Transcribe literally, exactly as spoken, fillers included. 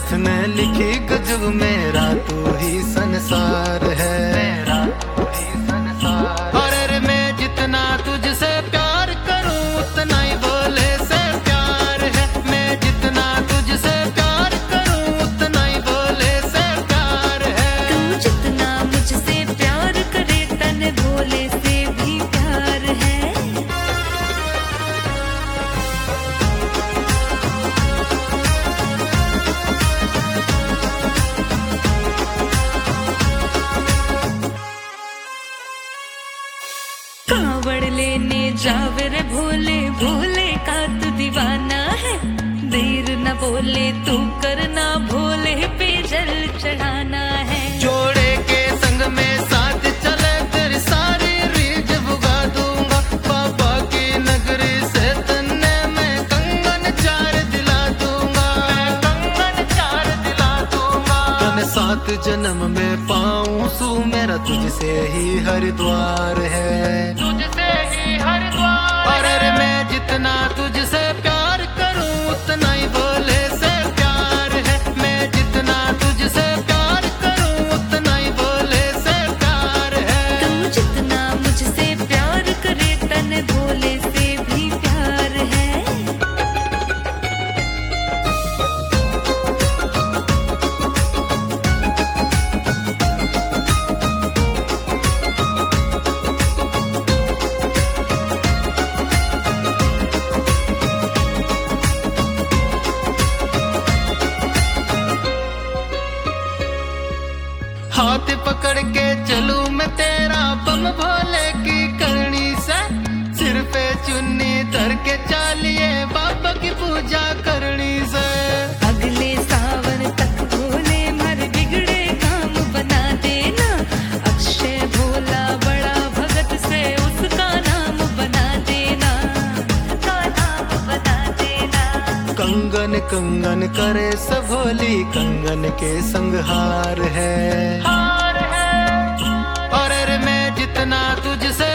नाथ ने लिखी गजब मेरा तू ही संसार है, मेरा तू ही संसार। और अरे मैं जितना तुझसे प्यार करूं उतना ही बोले से प्यार है, मैं जितना तुझसे प्यार करूं उतना ही बोले से प्यार है। तू जितना मुझसे प्यार करे तन भोले से भी प्यार है। कावड़ लेने जावे रे भोले, भोले का तू दीवाना है। देर न बोले तू करना, भोले पे जल चढ़ाना है। जोड़े के संग में साथ चले तेरी सारी रीझ भुगा दूंगा, बाबा की नगरी से तन्ने मैं कंगन चार दिला दूंगा, मैं कंगन चार दिला दूंगा। तन सात जन्म में पाऊं सू मेरा तुझसे ही हरिद्वार है, तुझसे ही हरिद्वार। और अरे मैं जितना तुझसे प्यार करूं उतना ही बोले से प्यार है, मैं जितना तुझसे प्यार करूं उतना ही बोले से प्यार है। तू जितना मुझसे प्यार करे तन भोले से भी प्यार है। हाथ पकड़ के चलूं मैं तेरा बम भोले की करनी से, सिर पे चुन्नी धर के चालिए बाबा की पूजा करनी से। अगले सावन तक भोले मर बिगड़े काम बना देना, अक्षय भोला बड़ा भगत से उसका नाम बना देना, उसका नाम बना देना। कंगन कंगन करे सब भोली, कंगन के संग हार है, हार है। और अरे मैं जितना तुझसे